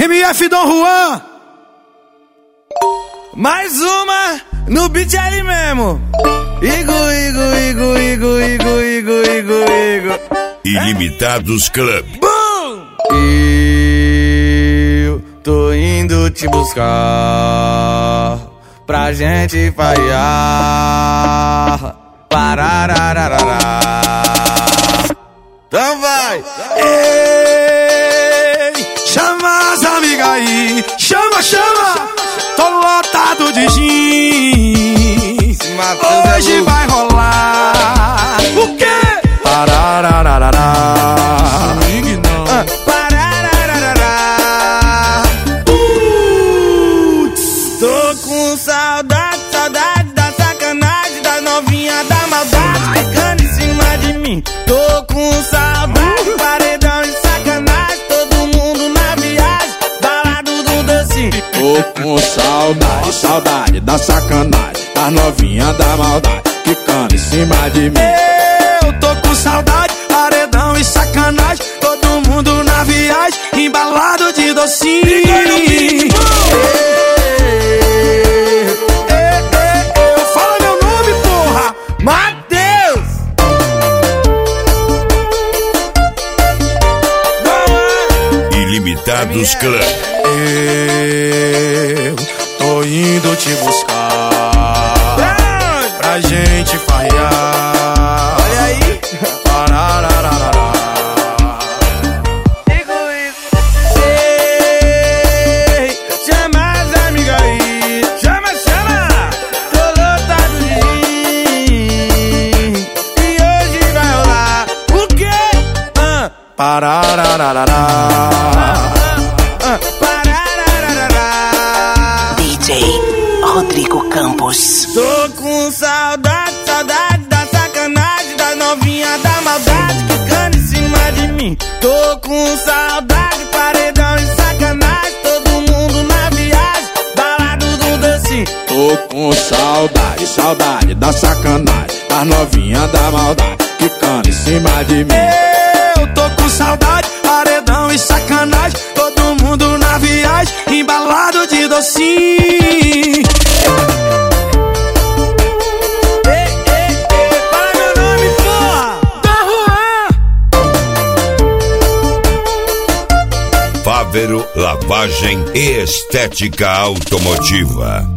MF Dom Juan. Mais uma no beat ali mesmo. Igo. Ilimitados Club. Boom! Eu tô indo te buscar pra gente falhar. Pararararará. Então vai! Ei, chama as amigas aí, chama. Tô lotado de jeans. Hoje vai rolar. O quê? Pararararará. Pararararará. Tô com saudade da sacanagem, da novinha da maldade ficando em cima de mim. Tô com saudade, paredão e sacanagem, todo mundo na viagem, balado do docinho. Tô com saudade da sacanagem, das novinha da maldade ficando em cima de mim. Eu tô com saudade, paredão e sacanagem, todo mundo na viagem, embalado de docinho. Fala meu nome, porra! Matheus! Ilimitados Club. Eu tô indo te buscar pra gente farrear. Olha aí! Pararararará. Ei, chama as amigas aí, chama! Tô lotado de jeans e hoje vai rolar. O quê? Pararararará. DJ Rodrigo Campos. Tô com saudade da sacanagem, da novinha da maldade ficando em cima de mim. Tô com saudade, paredão e sacanagem, todo mundo na viagem, balado do docinho. Tô com saudade da sacanagem, das novinha da maldade ficando em cima de mim. Eu tô com saudade, paredão e sacanagem, todo mundo na viagem, embalado de docinho. Fala meu nome, porra! Dom Juan. Fávero Lavagem e Estética Automotiva.